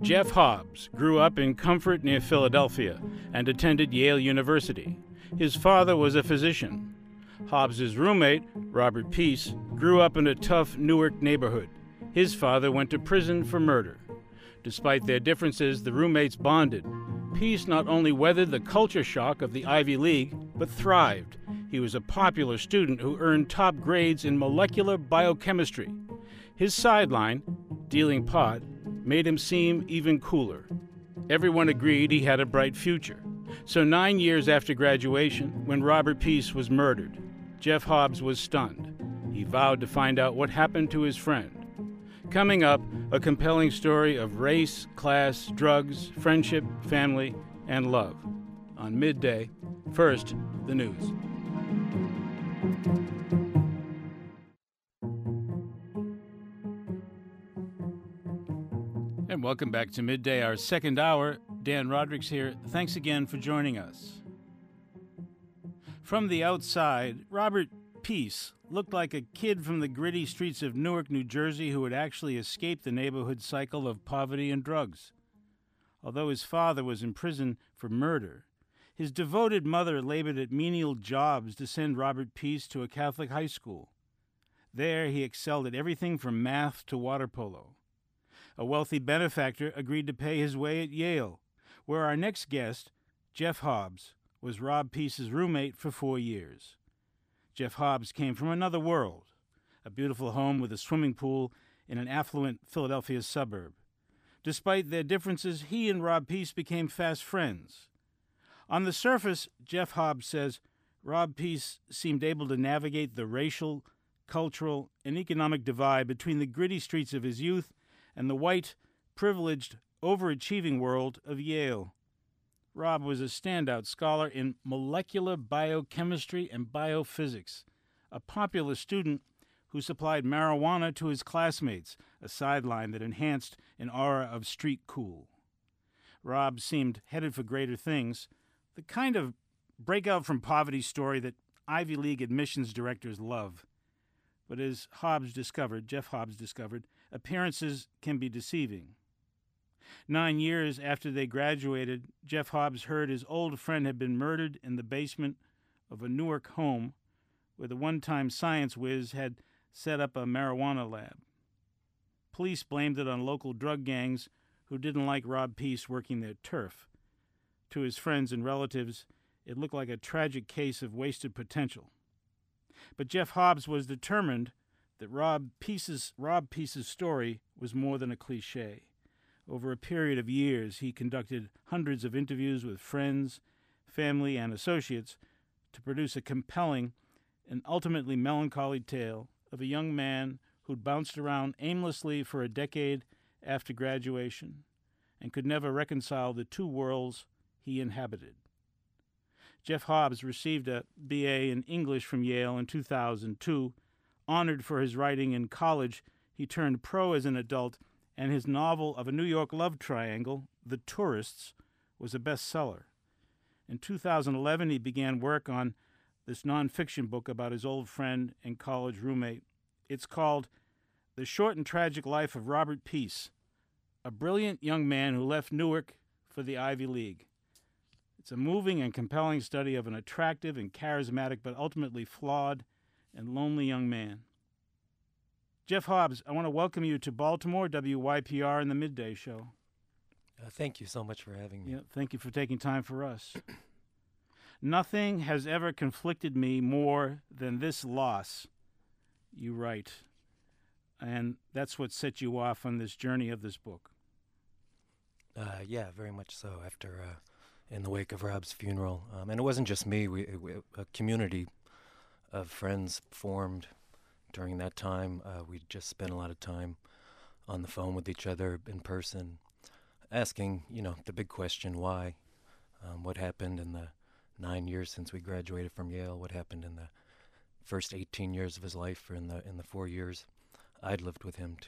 Jeff Hobbs grew up in Comfort near Philadelphia and attended Yale University. His father was a physician. Hobbs's roommate, Robert Peace, grew up in a tough Newark neighborhood. His father went to prison for murder. Despite their differences, the roommates bonded. Peace not only weathered the culture shock of the Ivy League, but thrived. He was a popular student who earned top grades in molecular biochemistry. His sideline, dealing pot, made him seem even cooler. Everyone agreed he had a bright future. So 9 years after graduation, when Robert Peace was murdered, Jeff Hobbs was stunned. He vowed to find out what happened to his friend. Coming up, a compelling story of race, class, drugs, friendship, family, and love. On Midday, first, the news. And welcome back to Midday, our second hour. Dan Roderick's here. Thanks again for joining us. From the outside, Robert Peace looked like a kid from the gritty streets of Newark, New Jersey, who had actually escaped the neighborhood cycle of poverty and drugs. Although his father was in prison for murder, his devoted mother labored at menial jobs to send Robert Peace to a Catholic high school. There he excelled at everything from math to water polo. A wealthy benefactor agreed to pay his way at Yale, where our next guest, Jeff Hobbs, was Rob Peace's roommate for 4 years. Jeff Hobbs came from another world, a beautiful home with a swimming pool in an affluent Philadelphia suburb. Despite their differences, he and Rob Peace became fast friends. On the surface, Jeff Hobbs says Rob Peace seemed able to navigate the racial, cultural, and economic divide between the gritty streets of his youth and the white, privileged, overachieving world of Yale. Rob was a standout scholar in molecular biochemistry and biophysics, a popular student who supplied marijuana to his classmates, a sideline that enhanced an aura of street cool. Rob seemed headed for greater things, the kind of breakout from poverty story that Ivy League admissions directors love. But as Jeff Hobbs discovered, appearances can be deceiving. 9 years after they graduated, Jeff Hobbs heard his old friend had been murdered in the basement of a Newark home where the one-time science whiz had set up a marijuana lab. Police blamed it on local drug gangs who didn't like Rob Peace working their turf. To his friends and relatives, it looked like a tragic case of wasted potential. But Jeff Hobbs was determined that Rob Peace's story was more than a cliché. Over a period of years, he conducted hundreds of interviews with friends, family, and associates to produce a compelling and ultimately melancholy tale of a young man who'd bounced around aimlessly for a decade after graduation and could never reconcile the two worlds he inhabited. Jeff Hobbs received a B.A. in English from Yale in 2002. Honored for his writing in college, he turned pro as an adult, and his novel of a New York love triangle, The Tourists, was a bestseller. In 2011, he began work on this nonfiction book about his old friend and college roommate. It's called The Short and Tragic Life of Robert Peace, a brilliant young man who left Newark for the Ivy League. It's a moving and compelling study of an attractive and charismatic but ultimately flawed and lonely young man. Jeff Hobbs, I want to welcome you to Baltimore, WYPR, and the Midday Show. Thank you so much for having me. Yeah, thank you for taking time for us. Nothing has ever conflicted me more than this loss, you write. And that's what set you off on this journey of this book. Yeah, very much so. After, in the wake of Rob's funeral, and it wasn't just me. A community of friends formed during that time. We just spent a lot of time on the phone with each other in person, asking, the big question, why? What happened in the 9 years since we graduated from Yale? What happened in the first 18 years of his life, or in the 4 years I'd lived with him to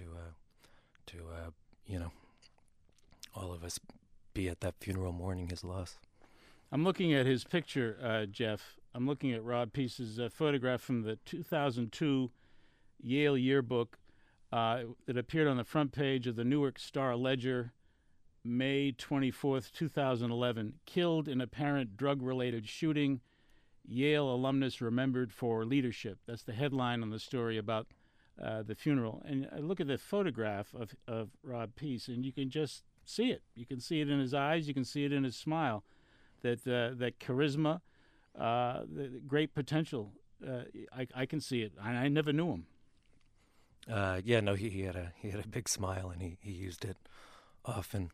all of us be at that funeral mourning his loss. I'm looking at his picture, Jeff. I'm looking at Rob Peace's photograph from the 2002 Yale yearbook that appeared on the front page of the Newark Star Ledger May 24th, 2011, killed in apparent drug-related shooting. Yale alumnus remembered for leadership. That's the headline on the story about the funeral. And I look at the photograph of Rob Peace, and you can just see it. You can see it in his eyes. You can see it in his smile. That charisma, the great potential. I can see it. I never knew him. Yeah, no, he had a big smile, and he used it often.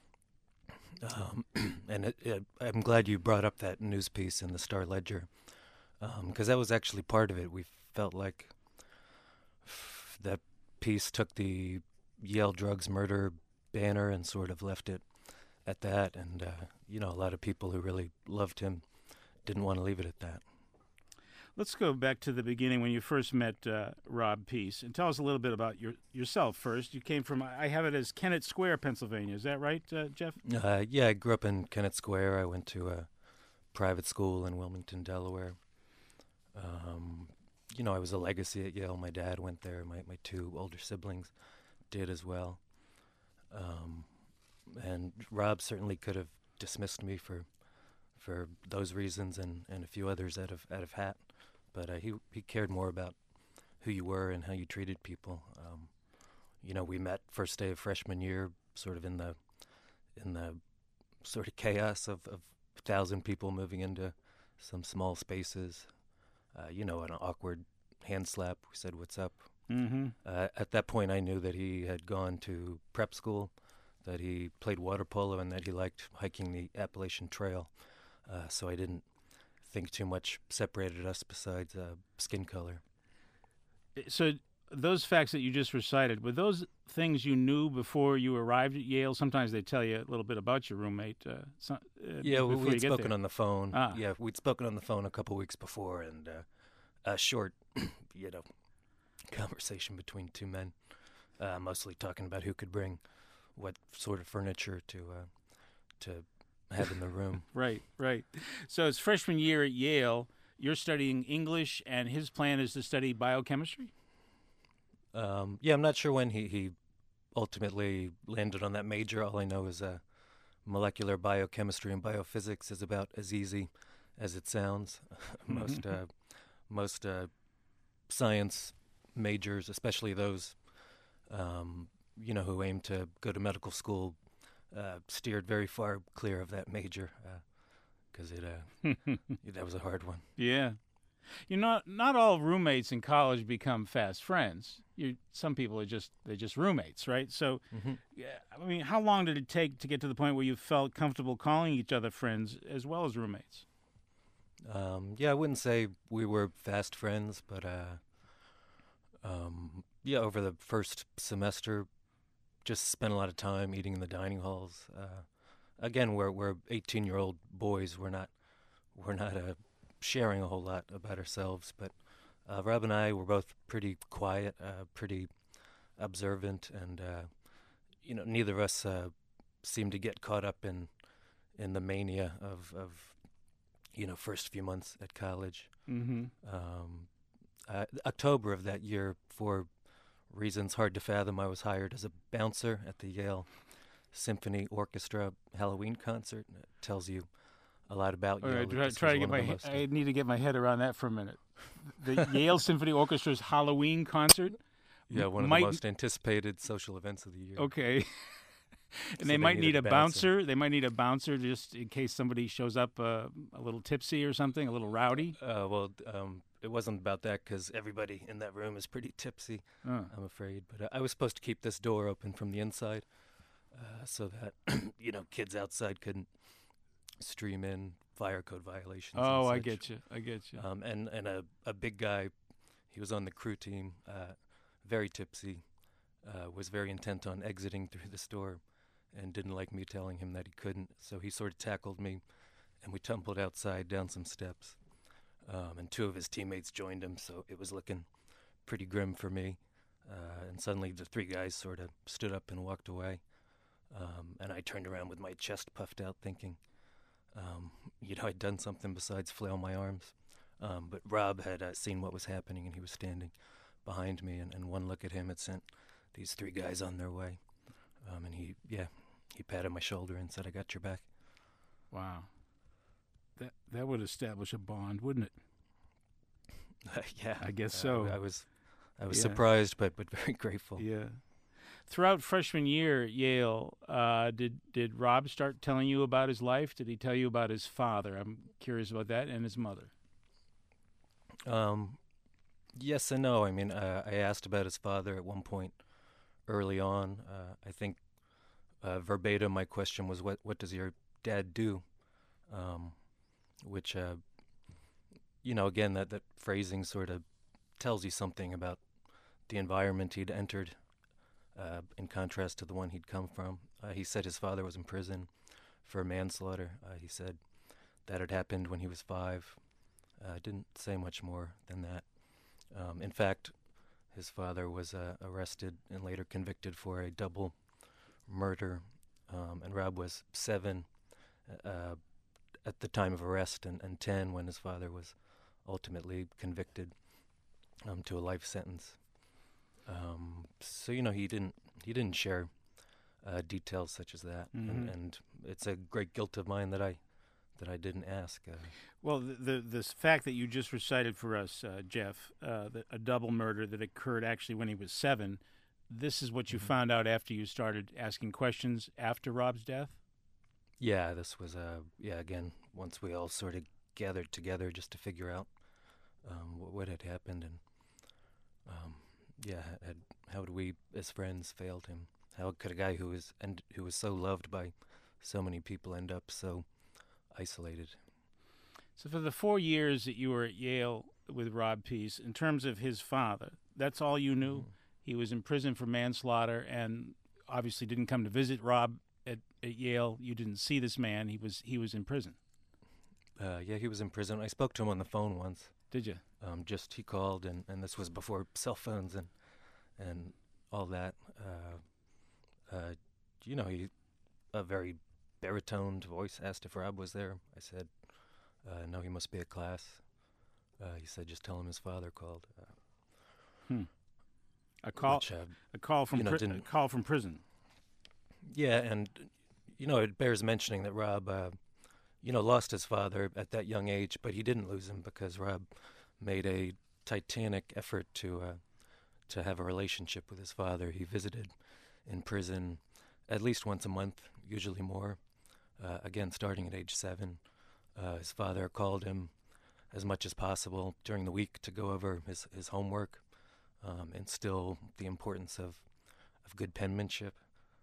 And I'm glad you brought up that news piece in the Star Ledger, because that was actually part of it. We felt like that piece took the Yale drugs murder banner and sort of left it at that. And, a lot of people who really loved him didn't want to leave it at that. Let's go back to the beginning when you first met Rob Peace, and tell us a little bit about yourself first. You came from, I have it as Kennett Square, Pennsylvania. Is that right, Jeff? Yeah, I grew up in Kennett Square. I went to a private school in Wilmington, Delaware. I was a legacy at Yale. My dad went there. My two older siblings did as well. And Rob certainly could have dismissed me for those reasons and a few others out of hat. But he cared more about who you were and how you treated people. We met first day of freshman year, sort of in the sort of chaos of 1,000 people moving into some small spaces. An awkward hand slap. We said, "What's up?" Mm-hmm. At that point, I knew that he had gone to prep school, that he played water polo, and that he liked hiking the Appalachian Trail. So I didn't think too much separated us besides skin color. So those facts that you just recited, were those things you knew before you arrived at Yale? Sometimes they tell you a little bit about your roommate. Yeah, we'd spoken there. on the phone. Ah. Yeah, we'd spoken on the phone a couple weeks before, and a short, conversation between two men, mostly talking about who could bring what sort of furniture to have in the room. Right. So it's freshman year at Yale. You're studying English, and his plan is to study biochemistry? I'm not sure when he ultimately landed on that major. All I know is molecular biochemistry and biophysics is about as easy as it sounds. Most science majors, especially those who aim to go to medical school, steered very far clear of that major because that was a hard one. Yeah. Not all roommates in college become fast friends. Some people are just roommates, right? So, how long did it take to get to the point where you felt comfortable calling each other friends as well as roommates? I wouldn't say we were fast friends, but over the first semester, just spent a lot of time eating in the dining halls. Again, we're 18-year-old boys. We're not sharing a whole lot about ourselves, but Rob and I were both pretty quiet, pretty observant, and neither of us seemed to get caught up in the mania of first few months at college. Mm-hmm. October of that year, for reasons hard to fathom, I was hired as a bouncer at the Yale Symphony Orchestra Halloween concert. It tells you a lot about Yale. I need to get my head around that for a minute. The Yale Symphony Orchestra's Halloween concert? Yeah, one of the most anticipated social events of the year. Okay. And they might need a bouncer. They might need a bouncer just in case somebody shows up a little tipsy or something, a little rowdy. It wasn't about that because everybody in that room is pretty tipsy, I'm afraid. But I was supposed to keep this door open from the inside so that, kids outside couldn't stream in fire code violations. Oh, I get you. And a big guy, he was on the crew team, very tipsy, was very intent on exiting through this door and didn't like me telling him that he couldn't. So he sort of tackled me, and we tumbled outside down some steps. And two of his teammates joined him, so it was looking pretty grim for me. And suddenly the three guys sort of stood up and walked away. And I turned around with my chest puffed out thinking, I'd done something besides flail my arms. But Rob had seen what was happening, and he was standing behind me, and one look at him had sent these three guys on their way. And he he patted my shoulder and said, "I got your back." Wow. That would establish a bond, wouldn't it? Yeah, I guess so. I was Yeah. surprised, but very grateful. Yeah. Throughout freshman year at Yale, did Rob start telling you about his life? Did he tell you about his father? I'm curious about that, and his mother. Yes and no. I mean, I asked about his father at one point early on. I think verbatim, my question was, "What does your dad do?" Which, again, that phrasing sort of tells you something about the environment he'd entered, in contrast to the one he'd come from. He said his father was in prison for manslaughter. He said that had happened when he was 5. Didn't say much more than that. In fact, his father was arrested and later convicted for a double murder, and Rob was 7 at the time of arrest and 10 when his father was ultimately convicted to a life sentence. So he didn't share details such as that, and it's a great guilt of mine that I didn't ask. Well, the fact that you just recited for us, Jeff, a double murder that occurred actually when he was 7, this is what you found out after you started asking questions after Rob's death? Yeah, this was, again, once we all sort of gathered together just to figure out what had happened, and, how had we, as friends, failed him? How could a guy who was so loved by so many people end up so isolated? So for the 4 years that you were at Yale with Rob Peace, in terms of his father, that's all you knew? He was in prison for manslaughter and obviously didn't come to visit Rob at Yale. You didn't see this man. He was in prison. Yeah, he was in prison. I spoke to him on the phone once. Did you? Just he called, and this was before cell phones and all that. He a very baritoned voice asked if Rob was there. I said, no, he must be at class. He said, just tell him his father called. A call from didn't... a call from prison. Yeah, and it bears mentioning that Rob, lost his father at that young age, but he didn't lose him because Rob made a titanic effort to have a relationship with his father. He visited in prison at least once a month, usually more. Again, starting at age 7, his father called him as much as possible during the week to go over his homework, instill the importance of good penmanship.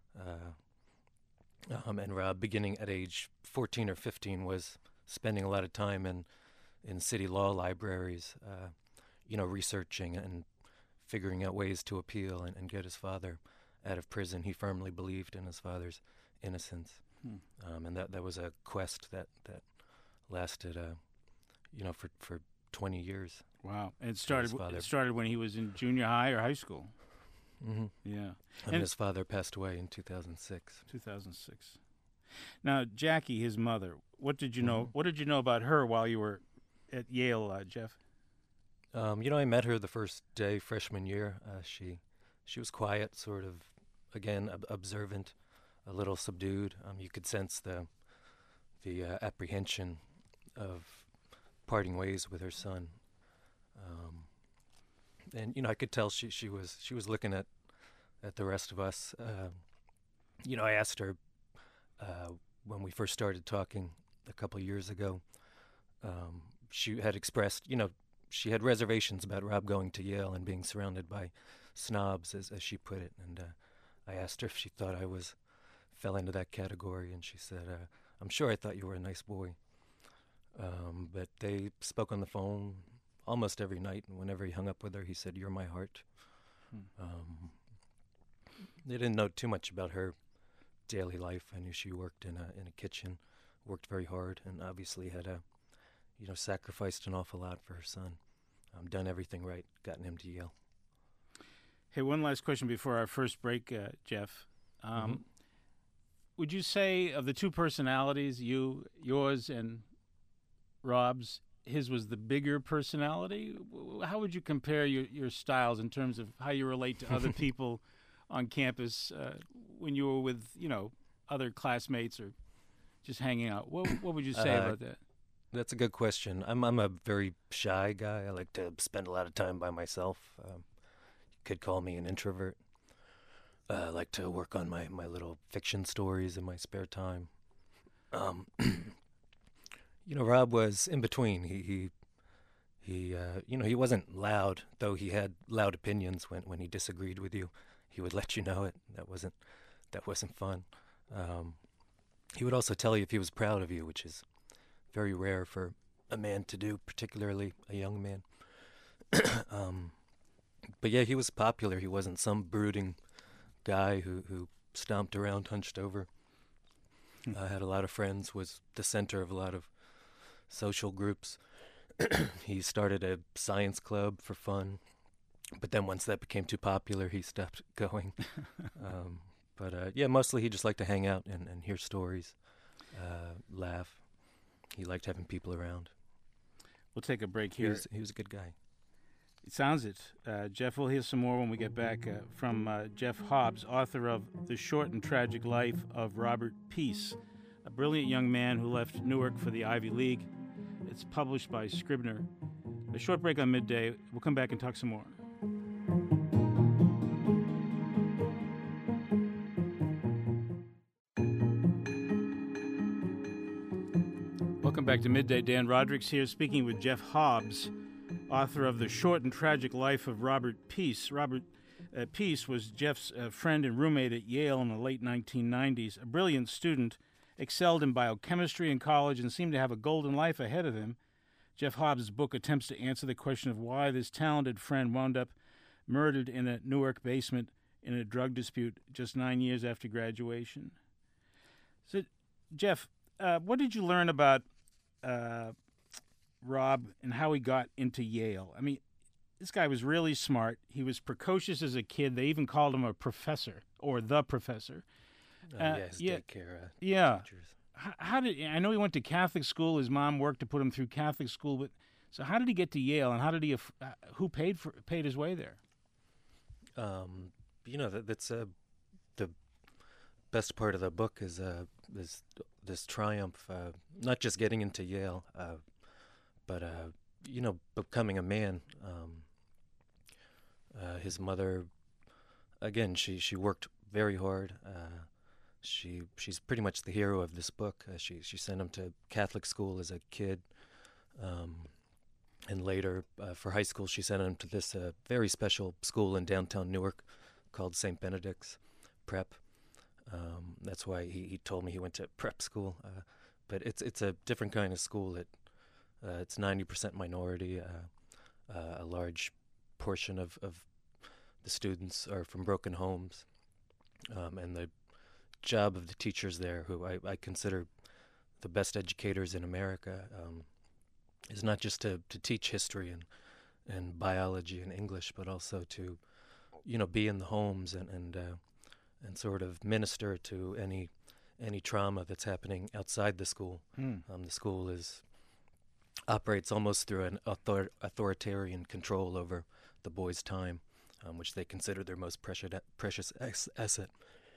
And Rob, beginning at age 14 or 15, was spending a lot of time in city law libraries, researching and figuring out ways to appeal and get his father out of prison. He firmly believed in his father's innocence, and that was a quest that lasted, for 20 years. Wow! And it started when he was in junior high or high school. Mm-hmm. Yeah. And his father passed away in 2006. 2006. Now, Jackie, his mother, what did you know? What did you know about her while you were at Yale, Jeff? I met her the first day freshman year. She was quiet, sort of, again, observant, a little subdued. You could sense the apprehension of parting ways with her son. And I could tell she was looking at the rest of us. I asked her when we first started talking a couple years ago. She had expressed, she had reservations about Rob going to Yale and being surrounded by snobs, as she put it. And I asked her if she thought I fell into that category, and she said, "I'm sure I thought you were a nice boy." But they spoke on the phone almost every night, and whenever he hung up with her, he said, "You're my heart." They didn't know too much about her daily life. I knew she worked in a kitchen, worked very hard, and obviously had sacrificed an awful lot for her son. Done everything right, gotten him to Yale. Hey, one last question before our first break, Jeff. Would you say of the two personalities, yours and Rob's, his was the bigger personality? How would you compare your styles in terms of how you relate to other people on campus when you were with, other classmates or just hanging out? What would you say about that? That's a good question. I'm a very shy guy. I like to spend a lot of time by myself. You could call me an introvert. I like to work on my little fiction stories in my spare time. Rob was in between. He he wasn't loud, though he had loud opinions when he disagreed with you. He would let you know it. That wasn't fun. He would also tell you if he was proud of you, which is very rare for a man to do, particularly a young man. But yeah, he was popular. He wasn't some brooding guy who stomped around hunched over. Had a lot of friends, was the center of a lot of social groups. He started a science club for fun, but then once that became too popular, he stopped going. But mostly he just liked to hang out and hear stories, laugh. He liked having people around. We'll take a break here. He was a good guy. It sounds it. Jeff, we'll hear some more when we get back from Jeff Hobbs, author of The Short and Tragic Life of Robert Peace, a brilliant young man who left Newark for the Ivy League. It's published by Scribner. A short break on Midday. We'll come back and talk some more. Welcome back to Midday. Dan Rodricks here, speaking with Jeff Hobbs, author of The Short and Tragic Life of Robert Peace. Robert Peace was Jeff's friend and roommate at Yale in the late 1990s. A brilliant student, excelled in biochemistry in college and seemed to have a golden life ahead of him. Jeff Hobbs' book attempts to answer the question of why this talented friend wound up murdered in a Newark basement in a drug dispute just 9 years after graduation. So, Jeff, what did you learn about Rob and how he got into Yale? I mean, this guy was really smart. He was precocious as a kid. They even called him a professor or the professor. Daycare teachers. How did I know he went to Catholic school? His mom worked to put him through Catholic school, but so how did he get to Yale, and how did he? Who paid his way there? That's the best part of the book is this triumph, not just getting into Yale, but becoming a man. His mother, again, she worked very hard. She's pretty much the hero of this book. She sent him to Catholic school as a kid, and later for high school she sent him to this very special school in downtown Newark called St. Benedict's Prep. That's why he told me he went to prep school, but it's a different kind of school. It's 90% minority. A large portion of the students are from broken homes, and the job of the teachers there, who I consider the best educators in America, is not just to teach history and biology and English, but also to, be in the homes and sort of minister to any trauma that's happening outside the school. The school operates almost through an authoritarian control over the boys' time, which they consider their most precious asset.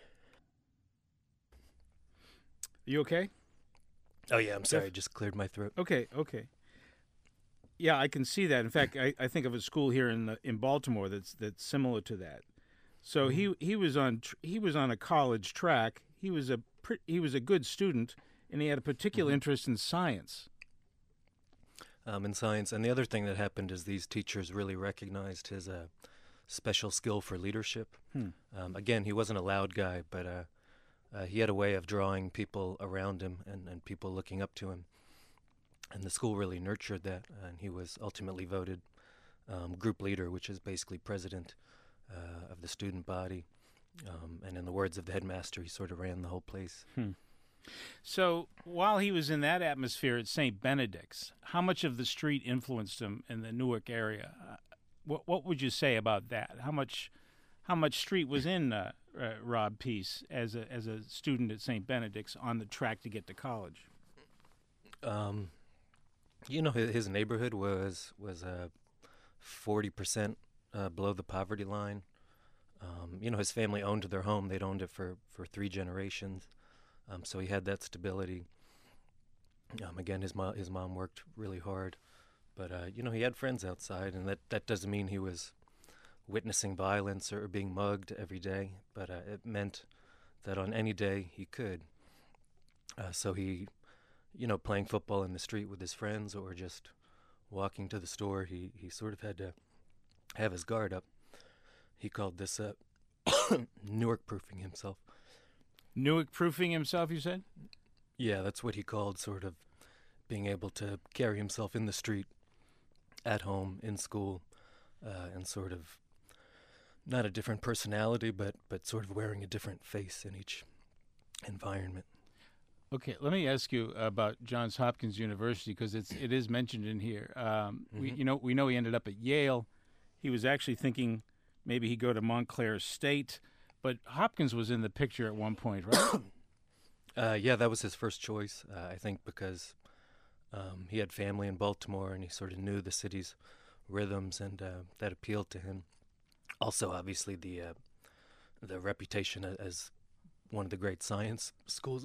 You okay? Oh, yeah, I'm sorry. I just cleared my throat. Okay. Yeah, I can see that. In fact, I think of a school here in Baltimore that's similar to that. So he was on a college track. He was a good student, and he had a particular interest in science. In science, and the other thing that happened is these teachers really recognized his special skill for leadership. Again, he wasn't a loud guy, but he had a way of drawing people around him and people looking up to him. And the school really nurtured that, and he was ultimately voted group leader, which is basically president of the student body. And in the words of the headmaster, he sort of ran the whole place. So while he was in that atmosphere at St. Benedict's, how much of the street influenced him in the Newark area? What would you say about that? How much street was in Rob Peace as a student at St. Benedict's on the track to get to college? His neighborhood was 40% below the poverty line. His family owned their home. They'd owned it for 3 generations. So he had that stability. Again, his mom worked really hard, but he had friends outside, and that doesn't mean he was witnessing violence or being mugged every day, but it meant that on any day he could. So he, playing football in the street with his friends or just walking to the store, he sort of had to have his guard up. He called this Newark-proofing himself. Newark-proofing himself, you said? Yeah, that's what he called sort of being able to carry himself in the street, at home, in school, and sort of not a different personality, but sort of wearing a different face in each environment. Okay, let me ask you about Johns Hopkins University, because it is mentioned in here. We know he ended up at Yale. He was actually thinking maybe he'd go to Montclair State, but Hopkins was in the picture at one point, right? Yeah, that was his first choice, I think, because he had family in Baltimore and he sort of knew the city's rhythms, and that appealed to him. Also, obviously, the reputation as one of the great science schools.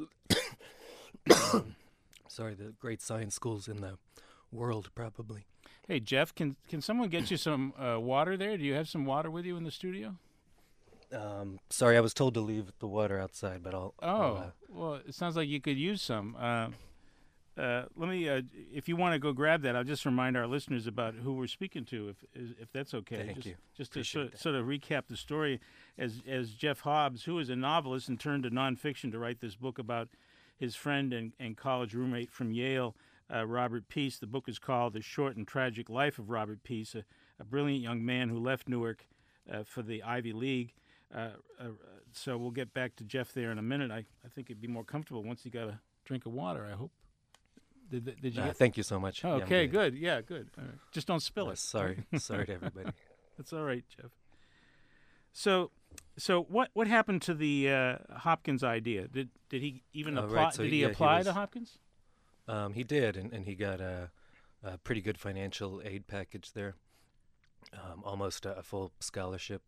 Sorry, the great science schools in the world, probably. Hey, Jeff, can someone get you some water there? Do you have some water with you in the studio? Sorry, I was told to leave the water outside, but I'll... Well, it sounds like you could use some. Let me, if you want to go grab that, I'll just remind our listeners about who we're speaking to, if that's okay. Thank you. Just to sort of recap the story, as Jeff Hobbs, who is a novelist and turned to nonfiction to write this book about his friend and college roommate from Yale, Robert Peace. The book is called The Short and Tragic Life of Robert Peace, a brilliant young man who left Newark for the Ivy League. So we'll get back to Jeff there in a minute. I think it'd be more comfortable once he got a drink of water, I hope. Did you thank you so much. Oh, okay, yeah, good. Yeah, good. Just don't spill it. Sorry to everybody. That's all right, Jeff. So what happened to the Hopkins idea? Did he even apply? Right. So, did he apply to Hopkins? He did, and he got a pretty good financial aid package there, almost a full scholarship,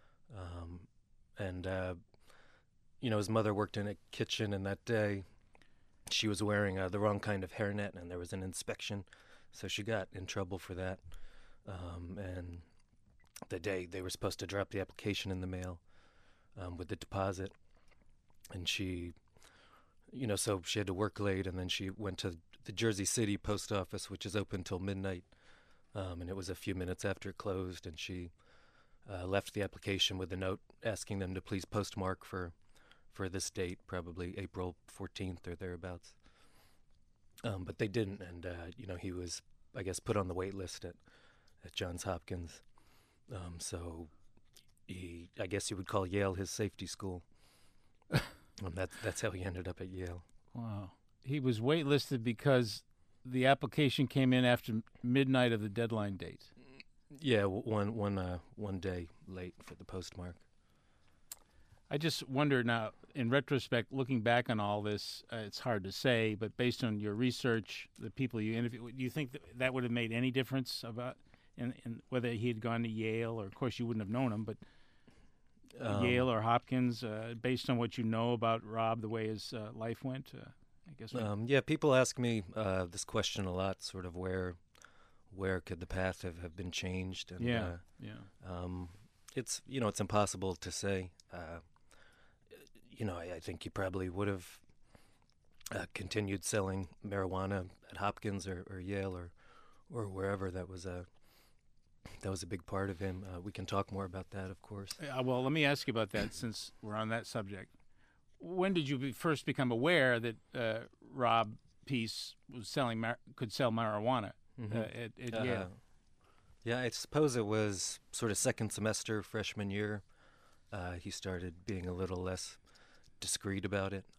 and his mother worked in a kitchen, and that day she was wearing the wrong kind of hairnet, and there was an inspection, so she got in trouble for that. And the day they were supposed to drop the application in the mail with the deposit, and she, so she had to work late, and then she went to the Jersey City post office, which is open till midnight, and it was a few minutes after it closed, and she left the application with a note asking them to please postmark for this date, probably April 14th or thereabouts. But they didn't, and he was, I guess, put on the wait list at Johns Hopkins. So I guess you would call Yale his safety school. That's how he ended up at Yale. Wow. He was waitlisted because the application came in after midnight of the deadline date. Yeah, one day late for the postmark. I just wonder now, in retrospect, looking back on all this, it's hard to say, but based on your research, the people you interviewed, do you think that would have made any difference about in whether he had gone to Yale, or of course you wouldn't have known him, but Yale or Hopkins, based on what you know about Rob, the way his life went? I guess. Yeah, people ask me this question a lot, sort of where could the path have been changed? And, it's it's impossible to say. I think he probably would have continued selling marijuana at Hopkins or Yale or wherever. That was a big part of him. We can talk more about that, of course. Well, let me ask you about that since we're on that subject. When did you first become aware that Rob Peace was could sell marijuana at Yale? Yeah, I suppose it was sort of second semester, freshman year. He started being a little less discreet about it.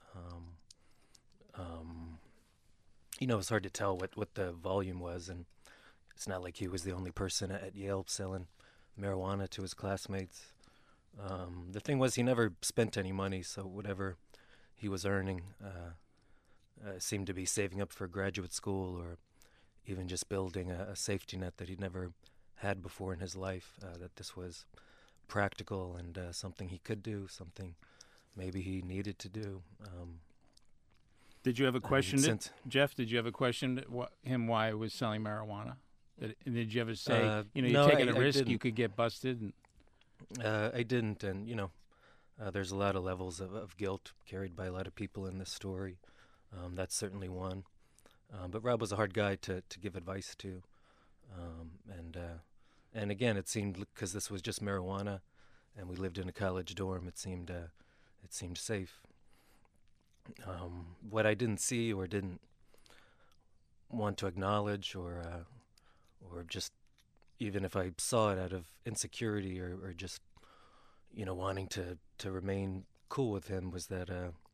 It's hard to tell what the volume was, and it's not like he was the only person at Yale selling marijuana to his classmates. The thing was, he never spent any money, so whatever he was earning seemed to be saving up for graduate school, or even just building a safety net that he'd never had before in his life, that this was practical and something he could do, something maybe he needed to do. Did you ever question it, Since Jeff? Did you ever question him why he was selling marijuana? And did you ever say, you're no, taking a I risk, didn't. you could get busted? And I didn't, and there's a lot of levels of guilt carried by a lot of people in this story. That's certainly one. But Rob was a hard guy to give advice to, and again, it seemed because this was just marijuana, and we lived in a college dorm, it seemed safe. What I didn't see or didn't want to acknowledge, or just even if I saw it out of insecurity or just wanting to remain cool with him, was that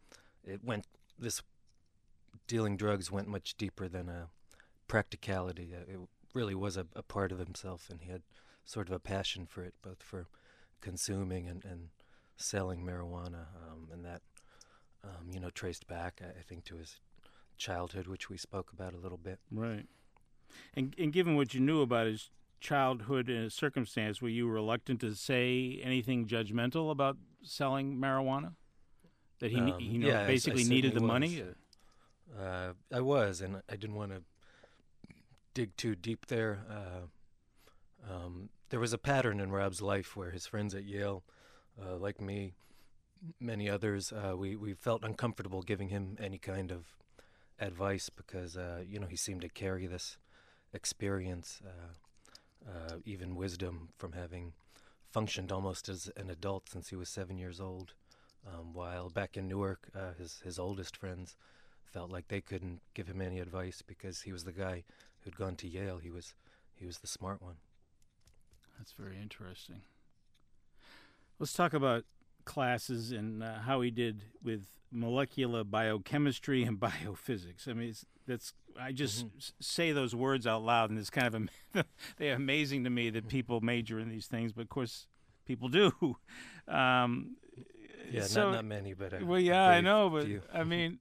this dealing drugs went much deeper than a practicality. It really was a part of himself, and he had sort of a passion for it, both for consuming and selling marijuana, and that traced back, I think, to his childhood, which we spoke about a little bit. right. And given what you knew about his childhood and his circumstance, were you reluctant to say anything judgmental about selling marijuana? That he yeah, basically I needed the certainly money? was. I was, and I didn't want to dig too deep there. There was a pattern in Rob's life where his friends at Yale, like me, many others, we felt uncomfortable giving him any kind of advice because, he seemed to carry this experience, even wisdom from having functioned almost as an adult since he was 7 years old. While back in Newark, his oldest friends felt like they couldn't give him any advice because he was the guy who'd gone to Yale. He was the smart one. That's very interesting. Let's talk about classes and how he did with molecular biochemistry and biophysics. I mean, I just say those words out loud, and it's kind of they're amazing to me that people major in these things. But of course, people do. Yeah, so, not many, but well, yeah, I know, but few. I mean,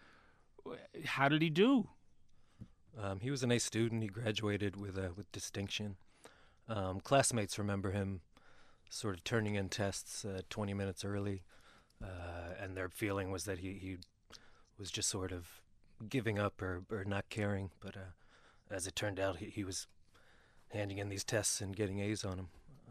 how did he do? He was an A student. He graduated with distinction. Classmates remember him sort of turning in tests 20 minutes early, and their feeling was that he was just sort of giving up or not caring. But as it turned out, he was handing in these tests and getting A's on them.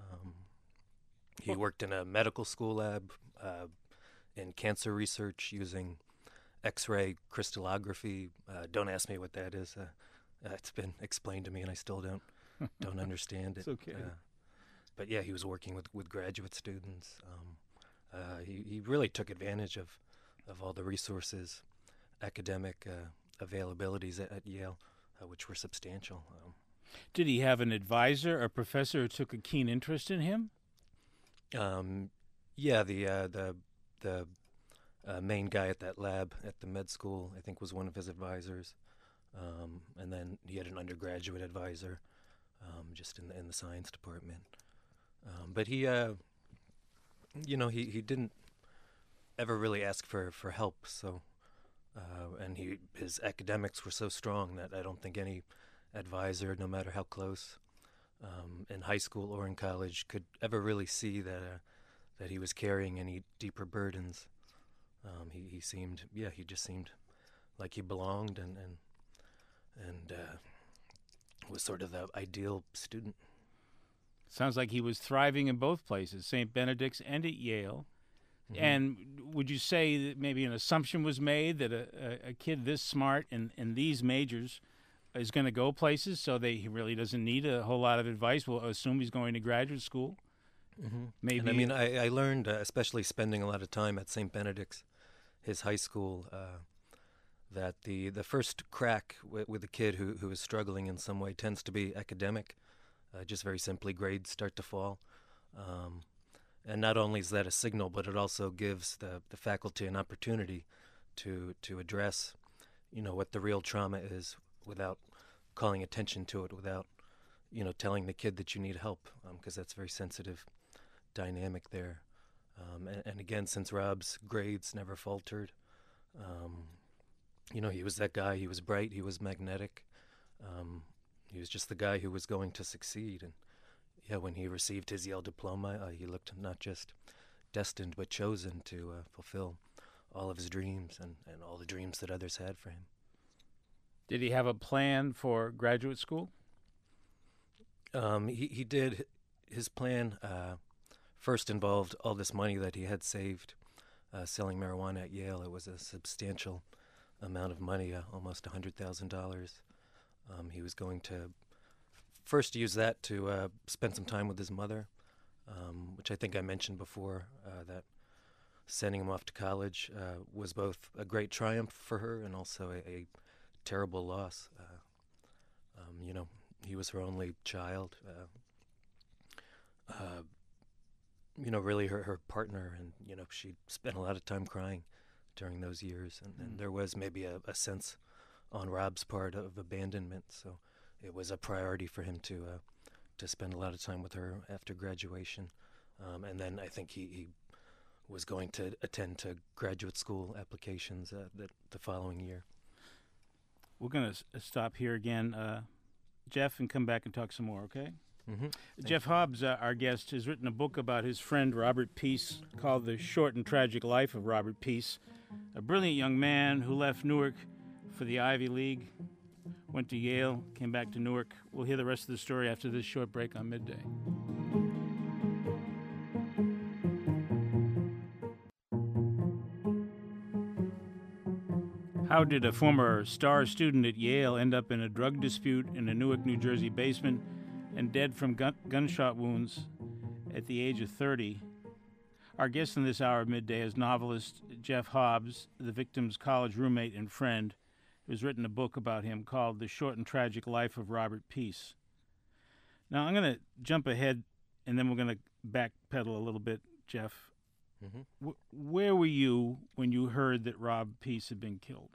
He worked in a medical school lab in cancer research using X-ray crystallography. Don't ask me what that is. It's been explained to me, and I still don't understand it. It's okay. But yeah, he was working with graduate students. He really took advantage of all the resources, academic availabilities at Yale, which were substantial. Did he have an advisor, a professor who took a keen interest in him? Yeah, the main guy at that lab at the med school, I think, was one of his advisors, and then he had an undergraduate advisor, just in the science department. But he didn't ever really ask for help. So, and his academics were so strong that I don't think any advisor, no matter how close, in high school or in college, could ever really see that he was carrying any deeper burdens. He just seemed like he belonged and was sort of the ideal student. Sounds like he was thriving in both places, St. Benedict's and at Yale. Mm-hmm. And would you say that maybe an assumption was made that a kid this smart in these majors is going to go places, so he really doesn't need a whole lot of advice? We'll assume he's going to graduate school. Mm-hmm. Maybe. And I mean, I learned, especially spending a lot of time at St. Benedict's, his high school, that the first crack with a kid who is struggling in some way tends to be academic. Just very simply, grades start to fall. And not only is that a signal, but it also gives the faculty an opportunity to address, what the real trauma is without calling attention to it, without, telling the kid that you need help, because that's a very sensitive dynamic there. And again, since Rob's grades never faltered, he was that guy. He was bright. He was magnetic. He was just the guy who was going to succeed. And yeah, when he received his Yale diploma, he looked not just destined but chosen to fulfill all of his dreams and all the dreams that others had for him. Did he have a plan for graduate school? He did. His plan first involved all this money that he had saved selling marijuana at Yale. It was a substantial amount of money, almost $100,000. He was going to first use that to spend some time with his mother, which I think I mentioned before, that sending him off to college was both a great triumph for her and also a terrible loss. He was her only child. Really her partner, and she spent a lot of time crying during those years, and there was maybe a sense on Rob's part of abandonment. So it was a priority for him to spend a lot of time with her after graduation, and then I think he was going to attend to graduate school applications the following year. We're going to stop here again, Jeff, and come back and talk some more, okay? Mm-hmm. Jeff Hobbs, our guest, has written a book about his friend Robert Peace called The Short and Tragic Life of Robert Peace, a brilliant young man who left Newark for the Ivy League, went to Yale, came back to Newark. We'll hear the rest of the story after this short break on Midday. How did a former star student at Yale end up in a drug dispute in a Newark, New Jersey basement and dead from gunshot wounds at the age of 30? Our guest in this hour of Midday is novelist Jeff Hobbs, the victim's college roommate and friend, who's written a book about him called The Short and Tragic Life of Robert Peace. Now, I'm going to jump ahead, and then we're going to backpedal a little bit, Jeff. Mm-hmm. Where were you when you heard that Rob Peace had been killed?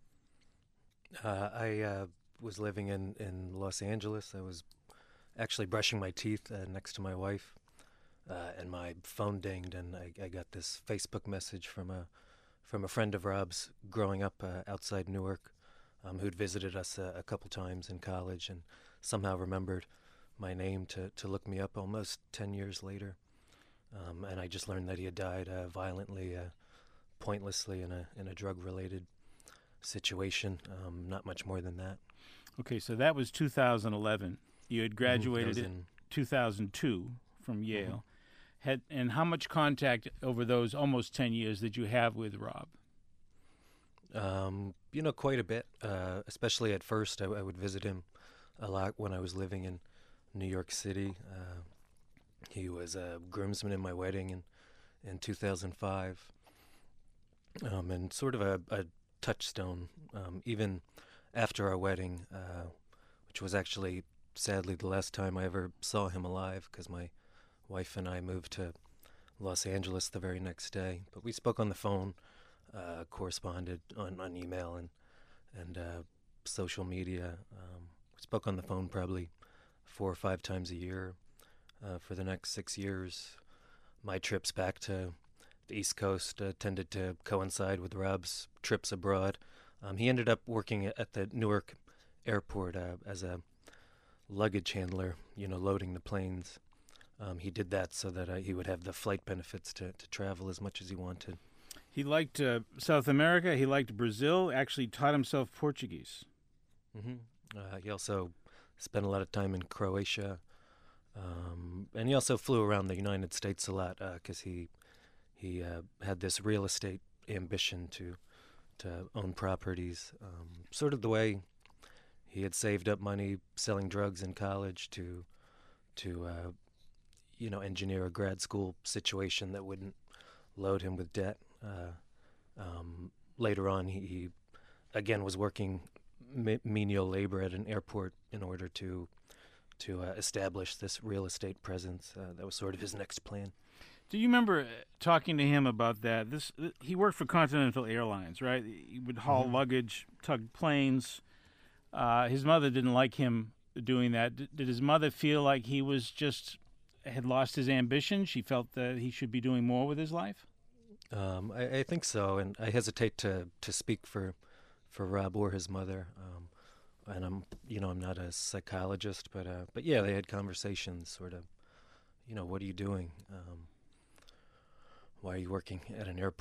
I was living in Los Angeles. I was actually brushing my teeth next to my wife, and my phone dinged, and I got this Facebook message from a friend of Rob's growing up outside Newark, who'd visited us a couple times in college and somehow remembered my name to look me up almost 10 years later. And I just learned that he had died violently, pointlessly in a drug-related situation. Not much more than that. Okay, so that was 2011. You had graduated in 2002 from Yale. Mm-hmm. And how much contact over those almost 10 years did you have with Rob? Quite a bit. Especially at first, I would visit him a lot when I was living in New York City. He was a groomsman in my wedding in 2005, and sort of a touchstone, even after our wedding, which was actually, sadly, the last time I ever saw him alive, because my wife and I moved to Los Angeles the very next day. But we spoke on the phone, corresponded on email and social media. We spoke on the phone probably 4 or 5 times a year. For the next 6 years. My trips back to the East Coast tended to coincide with Rob's trips abroad. He ended up working at the Newark airport as a luggage handler, loading the planes. He did that so that he would have the flight benefits to travel as much as he wanted. He liked South America. He liked Brazil, actually taught himself Portuguese. Mm-hmm. He also spent a lot of time in Croatia. And he also flew around the United States a lot because he had this real estate ambition to own properties, sort of the way he had saved up money selling drugs in college to engineer a grad school situation that wouldn't load him with debt. Later on, he again was working menial labor at an airport in order to establish this real estate presence. That was sort of his next plan. Do you remember talking to him about that? He worked for Continental Airlines, right? He would haul luggage, tug planes. His mother didn't like him doing that. Did his mother feel like he had lost his ambition? She felt that he should be doing more with his life? I think so, and I hesitate to speak for Rob or his mother. And I'm not a psychologist, but yeah, they had conversations, sort of, what are you doing? Why are you working at an airport?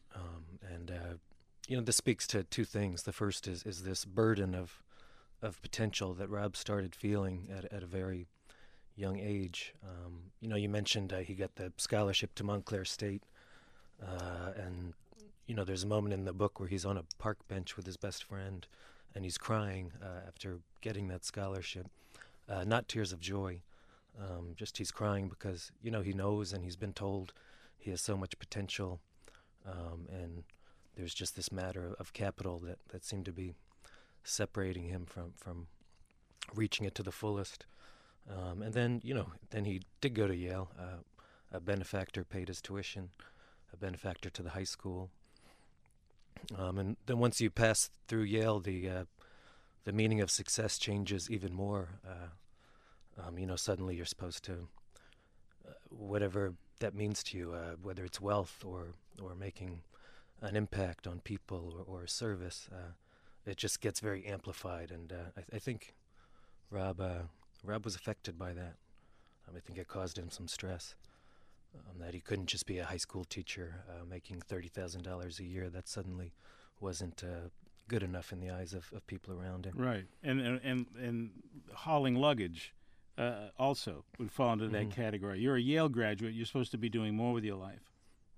And this speaks to two things. The first is this burden of potential that Rob started feeling at a very young age. You mentioned he got the scholarship to Montclair State, and there's a moment in the book where he's on a park bench with his best friend, and he's crying after getting that scholarship. Not tears of joy, just he's crying because he knows and he's been told he has so much potential, and there's just this matter of capital that seemed to be separating him from reaching it to the fullest. And then he did go to Yale. A benefactor paid his tuition, a benefactor to the high school. And then once you pass through Yale, the meaning of success changes even more. Suddenly you're supposed to, whatever that means to you, whether it's wealth or making an impact on people or service, it just gets very amplified. And I think Rob was affected by that. I think it caused him some stress, that he couldn't just be a high school teacher making $30,000 a year. That suddenly wasn't good enough in the eyes of people around him. Right, and hauling luggage also would fall into that category. You're a Yale graduate. You're supposed to be doing more with your life.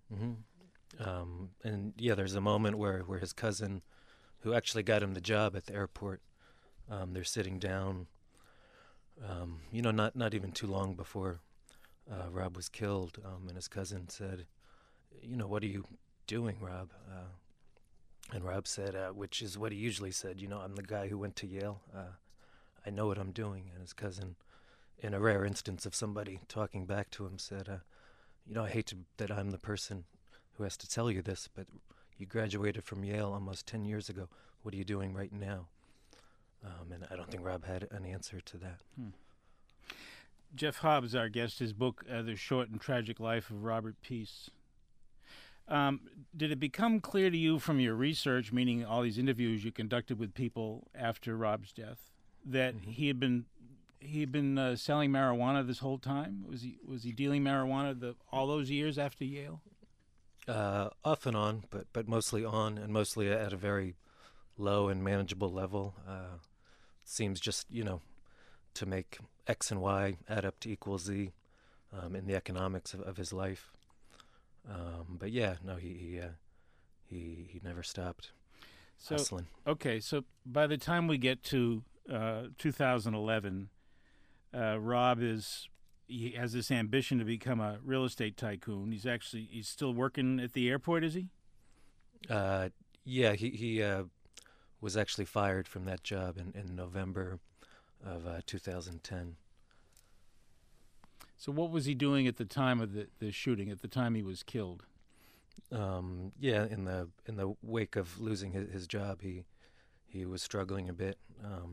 And there's a moment where his cousin, who actually got him the job at the airport, they're sitting down. Not even too long before Rob was killed, and his cousin said, "What are you doing, Rob?" And Rob said, which is what he usually said, "I'm the guy who went to Yale. I know what I'm doing." And his cousin, in a rare instance of somebody talking back to him, said, "I hate that I'm the person who has to tell you this, but you graduated from Yale almost 10 years ago. What are you doing right now?" And I don't think Rob had an answer to that. Jeff Hobbs, our guest, his book, The Short and Tragic Life of Robert Peace. Did it become clear to you from your research, meaning all these interviews you conducted with people after Rob's death, that he had been selling marijuana this whole time? Was he dealing marijuana all those years after Yale? Off and on, but mostly on, and mostly at a very low and manageable level. Seems just, to make X and Y add up to equal Z in the economics of his life. But he never stopped hustling. Okay, so by the time we get to 2011, Rob he has this ambition to become a real estate tycoon. He's still working at the airport, is he? He was actually fired from that job in November of 2010. So what was he doing at the time of the shooting, at the time he was killed? In the wake of losing his job, he was struggling a bit.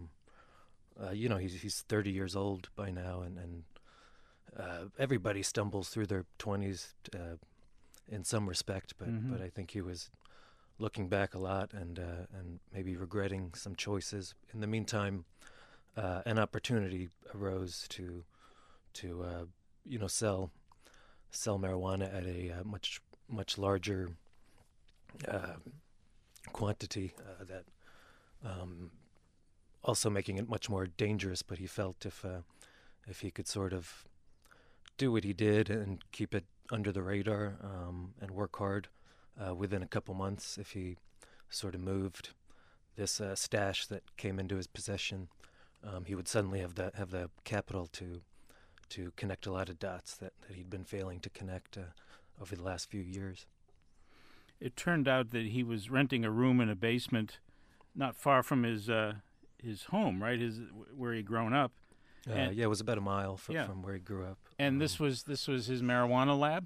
He's 30 years old by now, and everybody stumbles through their 20s in some respect, but I think he was looking back a lot and maybe regretting some choices. In the meantime, an opportunity arose to sell marijuana at a much larger quantity, that also making it much more dangerous. But he felt if he could sort of do what he did and keep it under the radar and work hard, within a couple months, if he sort of moved this stash that came into his possession, he would suddenly have the capital to connect a lot of dots that he'd been failing to connect over the last few years. It turned out that he was renting a room in a basement not far from his home, right? Where he'd grown up. It was about a mile from where he grew up. And this was his marijuana lab?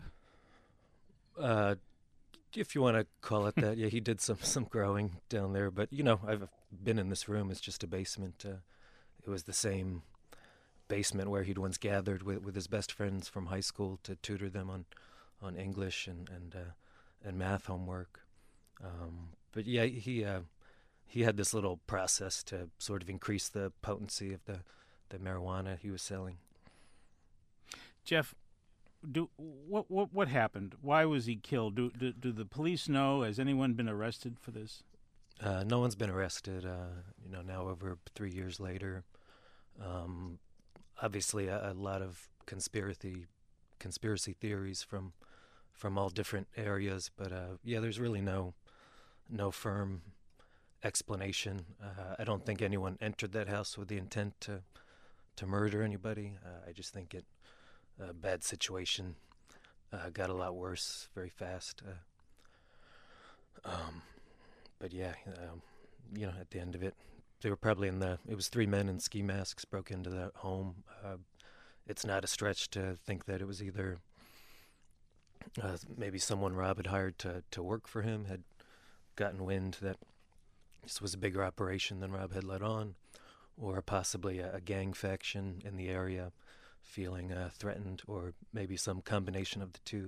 If you want to call it that. Yeah, he did some growing down there. But, I've been in this room. It's just a basement. It was the same basement where he'd once gathered with his best friends from high school to tutor them on English and math homework. But yeah, he had this little process to sort of increase the potency of the marijuana he was selling. Jeff, what happened? Why was he killed? Do the police know? Has anyone been arrested for this? No one's been arrested. Now over 3 years later, obviously a lot of conspiracy theories from all different areas. But there's really no firm explanation. I don't think anyone entered that house with the intent to murder anybody. I just think a bad situation got a lot worse very fast. But at the end of it, they were probably it was 3 men in ski masks broke into the home. It's not a stretch to think that it was either maybe someone Rob had hired to work for him had gotten wind that this was a bigger operation than Rob had let on, or possibly a gang faction in the area feeling threatened, or maybe some combination of the two.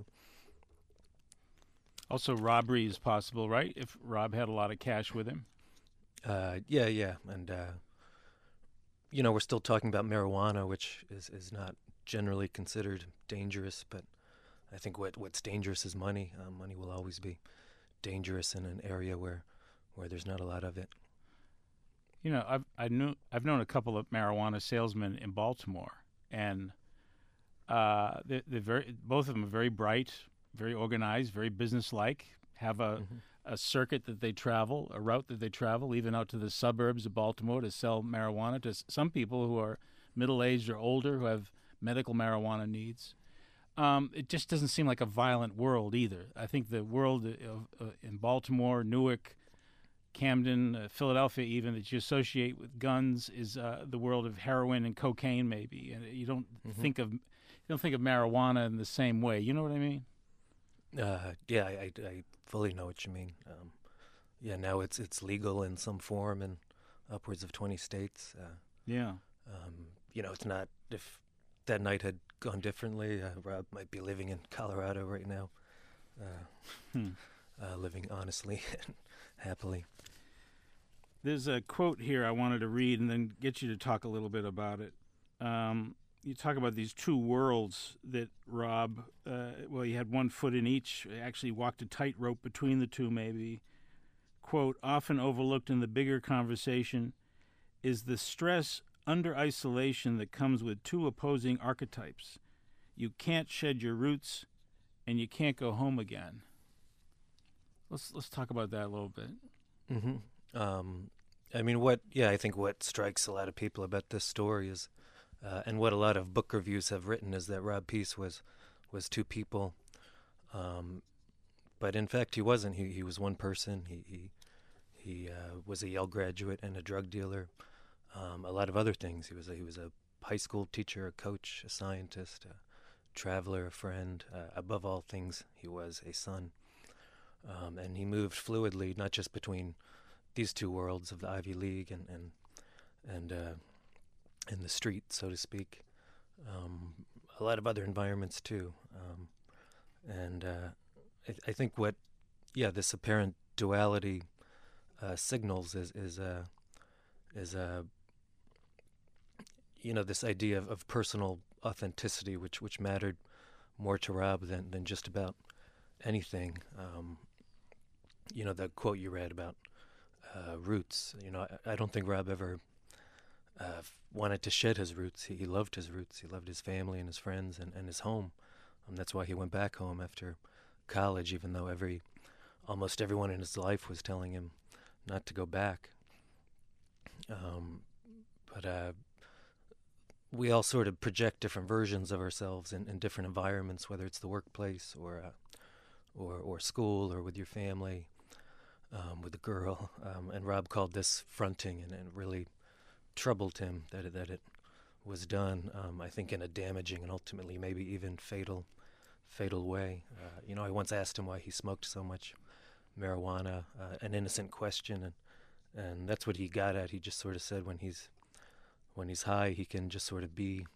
Also, robbery is possible, right? If Rob had a lot of cash with him. Yeah. And, we're still talking about marijuana, which is not generally considered dangerous, but I think what's dangerous is money. Money will always be dangerous in an area where there's not a lot of it. I've known a couple of marijuana salesmen in Baltimore, and they're both of them are very bright, very organized, very businesslike. Have a circuit that they travel, a route that they travel, even out to the suburbs of Baltimore to sell marijuana to some people who are middle-aged or older who have medical marijuana needs. It just doesn't seem like a violent world either. I think the world in Baltimore, Newark, Camden, Philadelphia, even that you associate with guns is the world of heroin and cocaine, maybe. And you don't think of marijuana in the same way. You know what I mean? I fully know what you mean. Now it's legal in some form in upwards of 20 states. It's not, if that night had gone differently, Rob might be living in Colorado right now, living honestly and happily. There's a quote here I wanted to read and then get you to talk a little bit about it. You talk about these two worlds that Rob, he had 1 foot in each, actually walked a tightrope between the two maybe. Quote, often overlooked in the bigger conversation is the stress under isolation that comes with two opposing archetypes. You can't shed your roots, and you can't go home again. Let's talk about that a little bit. I think what strikes a lot of people about this story is, and what a lot of book reviews have written, is that Rob Peace was two people, but in fact he wasn't. He was one person. He was a Yale graduate and a drug dealer. A lot of other things. He was a high school teacher, a coach, a scientist, a traveler, a friend. Above all things, he was a son. And he moved fluidly, not just between these two worlds of the Ivy League and the street, so to speak. A lot of other environments too. I think what, this apparent duality signals is this idea of personal authenticity, which mattered more to Rob than just about anything. The quote you read about roots. I don't think Rob ever wanted to shed his roots. He loved his roots. He loved his family and his friends and his home. That's why he went back home after college, even though almost everyone in his life was telling him not to go back. But we all sort of project different versions of ourselves in different environments, whether it's the workplace or school or with your family, with a girl. And Rob called this fronting, and it really troubled him that it was done, I think, in a damaging and ultimately maybe even fatal way. I once asked him why he smoked so much marijuana, an innocent question, and that's what he got at. He just sort of said when he's high, he can just sort of be,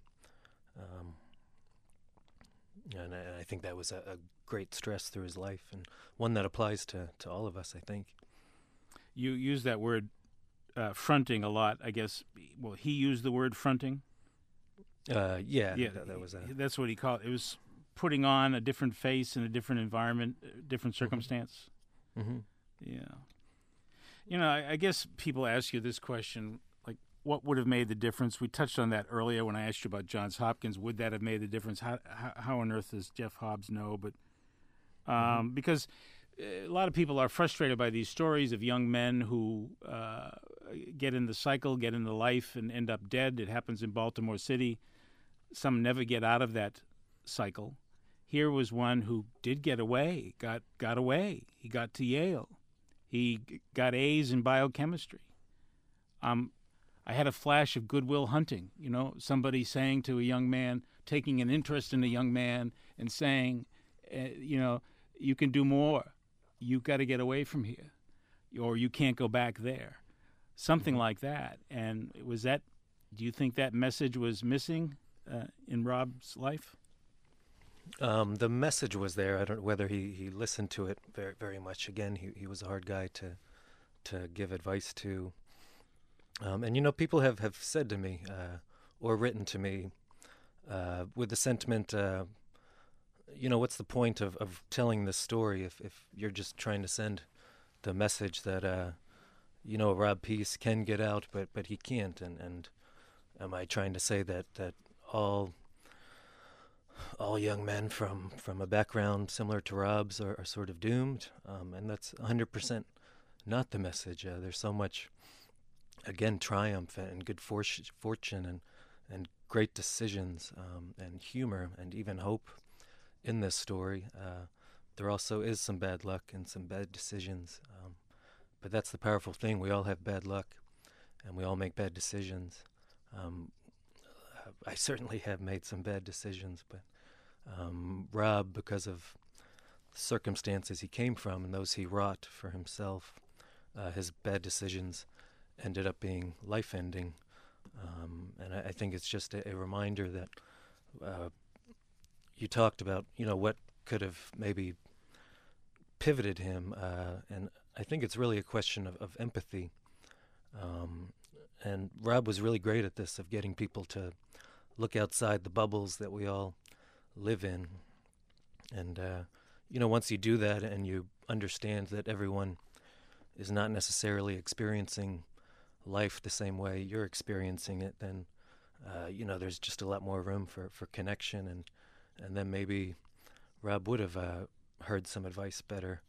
and I think that was a great stress through his life, and one that applies to all of us, I think. You use that word fronting a lot, I guess. Well, he used the word fronting. That was that's what he called it. It was putting on a different face in a different environment, different circumstance. Mm-hmm. Yeah. You know, I guess people ask you this question, like, what would have made the difference? We touched on that earlier when I asked you about Johns Hopkins. Would that have made the difference? How on earth does Jeff Hobbs know? But because a lot of people are frustrated by these stories of young men who get in the cycle, get into life, and end up dead. It happens in Baltimore City. Some never get out of that cycle. Here was one who did get away, got away. He got to Yale. He got A's in biochemistry. I had a flash of Good Will Hunting, you know, somebody saying to a young man, taking an interest in a young man and saying, you know, you can do more. You've got to get away from here, or you can't go back there. Something like that. And was that, do you think that message was missing in Rob's life? The message was there. I don't know whether he listened to it very, very much. Again, he was a hard guy to give advice to. And, you know, people have said to me or written to me with the sentiment, you know, what's the point of telling this story if you're just trying to send the message that, you know, Rob Peace can get out, but he can't. And am I trying to say that all young men from a background similar to Rob's are sort of doomed? And that's 100% not the message. There's so much, again, triumph and good fortune and great decisions and humor and even hope in this story. There also is some bad luck and some bad decisions. But that's the powerful thing. We all have bad luck and we all make bad decisions. I certainly have made some bad decisions, but Rob, because of the circumstances he came from and those he wrought for himself, his bad decisions ended up being life-ending. And I think it's just a reminder that you talked about, you know, what could have maybe pivoted him. And I think it's really a question of empathy. And Rob was really great at this, of getting people to look outside the bubbles that we all live in. And, you know, once you do that and you understand that everyone is not necessarily experiencing life the same way you're experiencing it, then, you know, there's just a lot more room for connection. And then maybe Rob would have heard some advice better.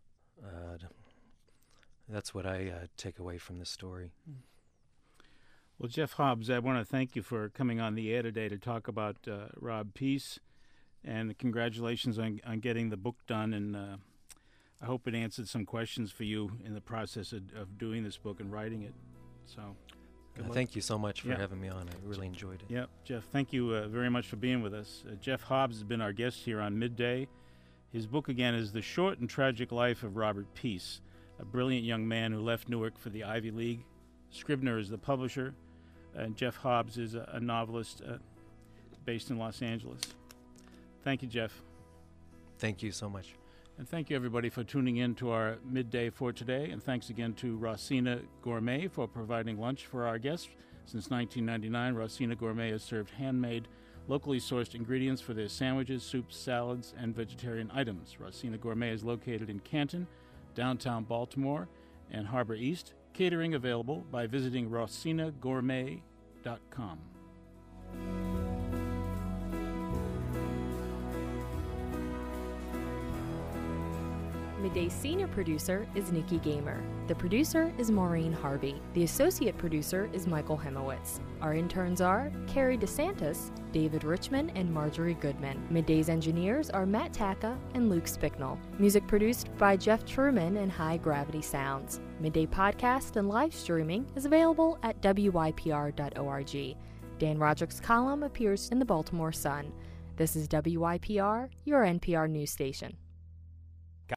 That's what I take away from this story. Well, Jeff Hobbs, I want to thank you for coming on the air today to talk about Rob Peace, and congratulations on getting the book done. And I hope it answered some questions for you in the process of doing this book and writing it. So, thank you so much for having me on. I really enjoyed it. Yeah, Jeff, thank you very much for being with us. Jeff Hobbs has been our guest here on Midday. His book, again, is The Short and Tragic Life of Robert Peace, a brilliant young man who left Newark for the Ivy League. Scribner is the publisher, and Jeff Hobbs is a novelist based in Los Angeles. Thank you, Jeff. Thank you so much. And thank you, everybody, for tuning in to our Midday for today. And thanks again to Rosina Gourmet for providing lunch for our guests. Since 1999, Rosina Gourmet has served handmade, locally sourced ingredients for their sandwiches, soups, salads, and vegetarian items. Rosina Gourmet is located in Canton, downtown Baltimore, and Harbor East. Catering available by visiting rosinagourmet.com. Midday's senior producer is Nikki Gamer. The producer is Maureen Harvey. The associate producer is Michael Hemowitz. Our interns are Carrie DeSantis, David Richmond, and Marjorie Goodman. Midday's engineers are Matt Taka and Luke Spicknell. Music produced by Jeff Truman and High Gravity Sounds. Midday podcast and live streaming is available at wypr.org. Dan Roderick's column appears in the Baltimore Sun. This is WYPR, your NPR news station.